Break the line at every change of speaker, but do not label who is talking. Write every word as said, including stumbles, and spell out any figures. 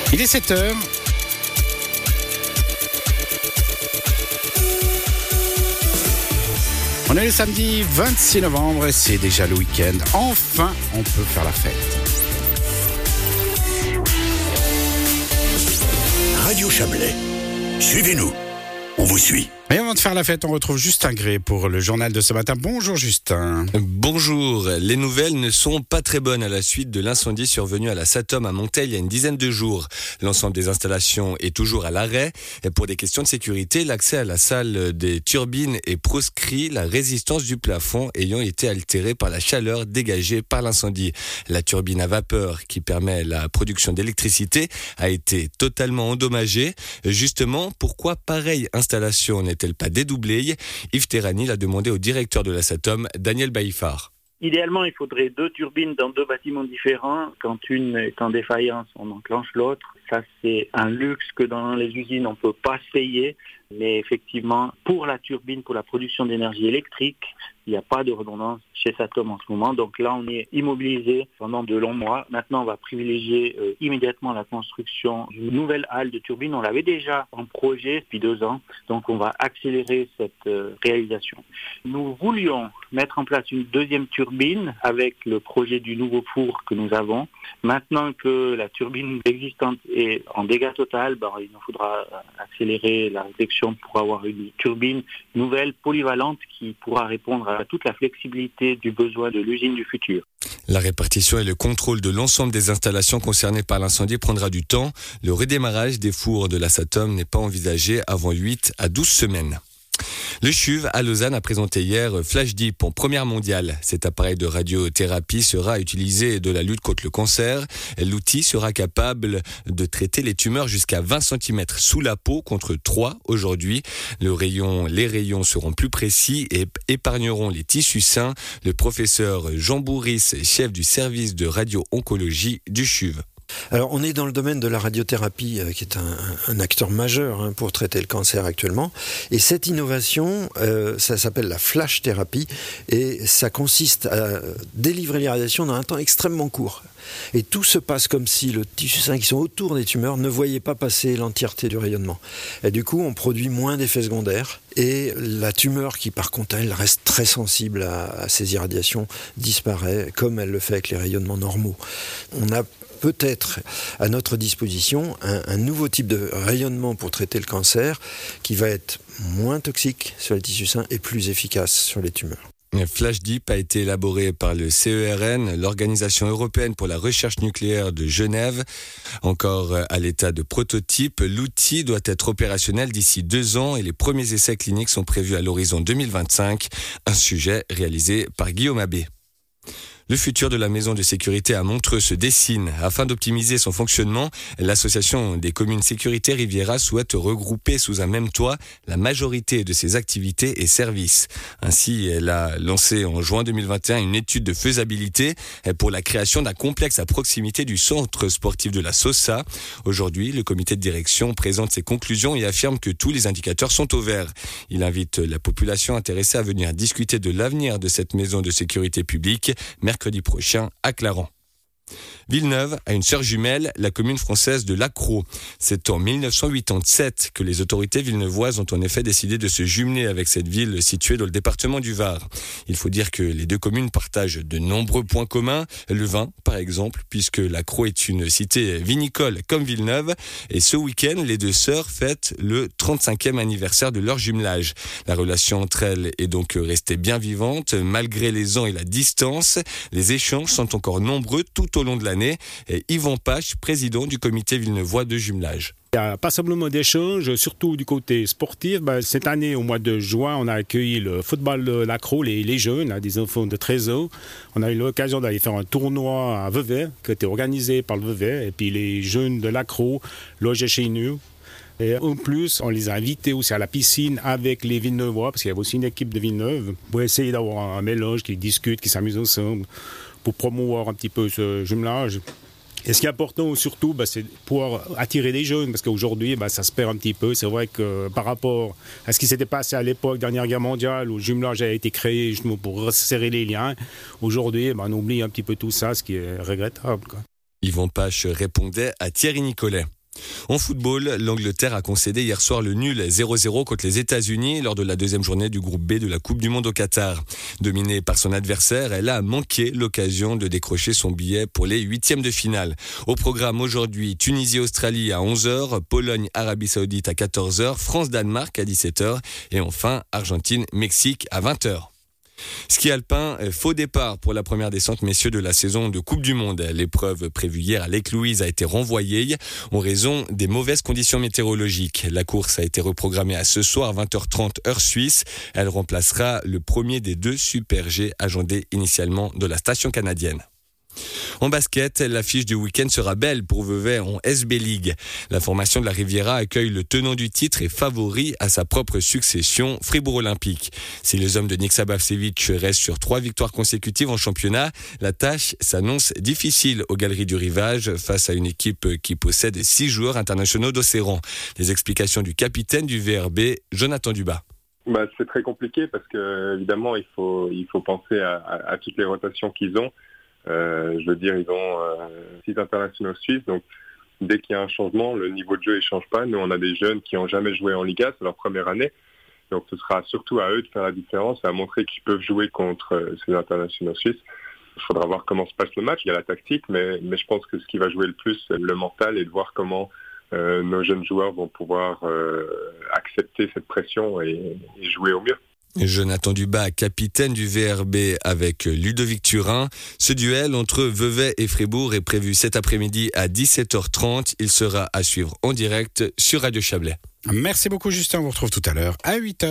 Il est sept heures. On est le samedi vingt-six novembre et c'est déjà le week-end. Enfin, on peut faire la fête.
Radio Chablais, suivez-nous, on vous suit.
Et avant de faire la fête, on retrouve Justin Gray pour le journal de ce matin. Bonjour Justin.
Bonjour. Les nouvelles ne sont pas très bonnes à la suite de l'incendie survenu à la Satom à Monteil il y a une dizaine de jours. L'ensemble des installations est toujours à l'arrêt. Et pour des questions de sécurité, l'accès à la salle des turbines est proscrit, la résistance du plafond ayant été altérée par la chaleur dégagée par l'incendie. La turbine à vapeur qui permet la production d'électricité a été totalement endommagée. Justement, pourquoi pareille installation n'est n'est-elle pas dédoublée? Yves Terrani l'a demandé au directeur de la Satom, Daniel Baïfar.
Idéalement, il faudrait deux turbines dans deux bâtiments différents. Quand une est en défaillance, on enclenche l'autre. Ça, c'est un luxe que dans les usines, on ne peut pas se payer. Mais effectivement, pour la turbine, pour la production d'énergie électrique, il n'y a pas de redondance chez Satom en ce moment. Donc là, on est immobilisé pendant de longs mois. Maintenant, on va privilégier euh, immédiatement la construction d'une nouvelle halle de turbine. On l'avait déjà en projet depuis deux ans. Donc, on va accélérer cette euh, réalisation. Nous voulions mettre en place une deuxième turbine avec le projet du nouveau four que nous avons. Maintenant que la turbine existante est en dégâts total, ben, il nous faudra accélérer la réflexion pour avoir une turbine nouvelle, polyvalente, qui pourra répondre à toute la flexibilité du besoin de l'usine du futur.
La répartition et le contrôle de l'ensemble des installations concernées par l'incendie prendra du temps. Le redémarrage des fours de la Satom n'est pas envisagé avant huit à douze semaines. Le CHUV à Lausanne a présenté hier FlashDeep en première mondiale. Cet appareil de radiothérapie sera utilisé de la lutte contre le cancer. L'outil sera capable de traiter les tumeurs jusqu'à vingt centimètres sous la peau contre trois aujourd'hui. Le rayon, les rayons seront plus précis et épargneront les tissus sains. Le professeur Jean Bourris, chef du service de radio-oncologie du CHUV.
Alors, on est dans le domaine de la radiothérapie, euh, qui est un, un acteur majeur hein, pour traiter le cancer actuellement. Et cette innovation, euh, ça s'appelle la flash thérapie, et ça consiste à délivrer les radiations dans un temps extrêmement court. Et tout se passe comme si le tissu sain qui sont autour des tumeurs ne voyait pas passer l'entièreté du rayonnement. Et du coup, on produit moins d'effets secondaires. Et la tumeur, qui par contre, elle reste très sensible à, à ces irradiations, disparaît, comme elle le fait avec les rayonnements normaux. On a peut-être à notre disposition un, un nouveau type de rayonnement pour traiter le cancer qui va être moins toxique sur les tissus sains et plus efficace sur les tumeurs.
FlashDeep a été élaboré par le C E R N, l'Organisation européenne pour la recherche nucléaire de Genève. Encore à l'état de prototype, l'outil doit être opérationnel d'ici deux ans et les premiers essais cliniques sont prévus à l'horizon deux mille vingt-cinq. Un sujet réalisé par Guillaume Abbé. Le futur de la maison de sécurité à Montreux se dessine. Afin d'optimiser son fonctionnement, l'association des communes Sécurité Riviera souhaite regrouper sous un même toit la majorité de ses activités et services. Ainsi, elle a lancé en juin deux mille vingt et un une étude de faisabilité pour la création d'un complexe à proximité du centre sportif de la Sosa. Aujourd'hui, le comité de direction présente ses conclusions et affirme que tous les indicateurs sont au vert. Il invite la population intéressée à venir discuter de l'avenir de cette maison de sécurité publique mercredi prochain à Clarens. Villeneuve a une sœur jumelle, la commune française de Lacros. C'est en dix-neuf cent quatre-vingt-dix-sept que les autorités villeneuvoises ont en effet décidé de se jumeler avec cette ville située dans le département du Var. Il faut dire que les deux communes partagent de nombreux points communs. Le vin, par exemple, puisque Lacros est une cité vinicole comme Villeneuve. Et ce week-end, les deux sœurs fêtent le trente-cinquième anniversaire de leur jumelage. La relation entre elles est donc restée bien vivante, malgré les ans et la distance. Les échanges sont encore nombreux tout au long de l'année. Et Yvon Pache, président du comité villeneuvois de jumelage.
Il n'y a pas simplement d'échanges, surtout du côté sportif. Ben, cette année, au mois de juin, on a accueilli le football de Lacros, les, les jeunes, hein, des enfants de treize ans. On a eu l'occasion d'aller faire un tournoi à Vevey, qui a été organisé par le Vevey. Et puis les jeunes de Lacros logeaient chez nous. Et en plus, on les a invités aussi à la piscine avec les Villeneuvois, parce qu'il y avait aussi une équipe de Villeneuve, pour essayer d'avoir un mélange, qui discute, qui s'amuse ensemble, pour promouvoir un petit peu ce jumelage. Et ce qui est important surtout, bah, c'est de pouvoir attirer les jeunes, parce qu'aujourd'hui, bah, ça se perd un petit peu. C'est vrai que par rapport à ce qui s'était passé à l'époque, dernière guerre mondiale, où le jumelage a été créé justement pour resserrer les liens, aujourd'hui, bah, on oublie un petit peu tout ça, ce qui est regrettable, quoi.
Yvon Pache répondait à Thierry Nicolet. En football, l'Angleterre a concédé hier soir le nul zéro zéro contre les États-Unis lors de la deuxième journée du groupe B de la Coupe du Monde au Qatar. Dominée par son adversaire, elle a manqué l'occasion de décrocher son billet pour les huitièmes de finale. Au programme aujourd'hui, Tunisie-Australie à onze heures, Pologne-Arabie Saoudite à quatorze heures, France-Danemark à dix-sept heures et enfin Argentine-Mexique à vingt heures. Ski alpin, faux départ pour la première descente messieurs de la saison de Coupe du Monde. L'épreuve prévue hier à Lake Louise a été renvoyée en raison des mauvaises conditions météorologiques. La course a été reprogrammée à ce soir vingt heures trente heure suisse. Elle remplacera le premier des deux Super G agendés initialement de la station canadienne. En basket, l'affiche du week-end sera belle pour Vevey en S B League. La formation de la Riviera accueille le tenant du titre et favori à sa propre succession, Fribourg Olympique. Si les hommes de Nick Sabavcevic restent sur trois victoires consécutives en championnat, la tâche s'annonce difficile aux Galeries du Rivage face à une équipe qui possède six joueurs internationaux d'Océran. Les explications du capitaine du V R B, Jonathan Dubas.
Bah, c'est très compliqué parce que évidemment il faut, il faut penser à, à, à toutes les rotations qu'ils ont. Euh, je veux dire, ils ont euh, six internationaux suisses, donc dès qu'il y a un changement, le niveau de jeu ne change pas. Nous, on a des jeunes qui n'ont jamais joué en Liga, c'est leur première année. Donc ce sera surtout à eux de faire la différence, à montrer qu'ils peuvent jouer contre euh, ces internationaux suisses. Il faudra voir comment se passe le match, il y a la tactique, mais, mais je pense que ce qui va jouer le plus, c'est le mental et de voir comment euh, nos jeunes joueurs vont pouvoir euh, accepter cette pression et, et jouer au mieux.
Jonathan Dubas, capitaine du V R B avec Ludovic Turin. Ce duel entre Vevey et Fribourg est prévu cet après-midi à dix-sept heures trente. Il sera à suivre en direct sur Radio Chablais.
Merci beaucoup Justin, on vous retrouve tout à l'heure à huit heures.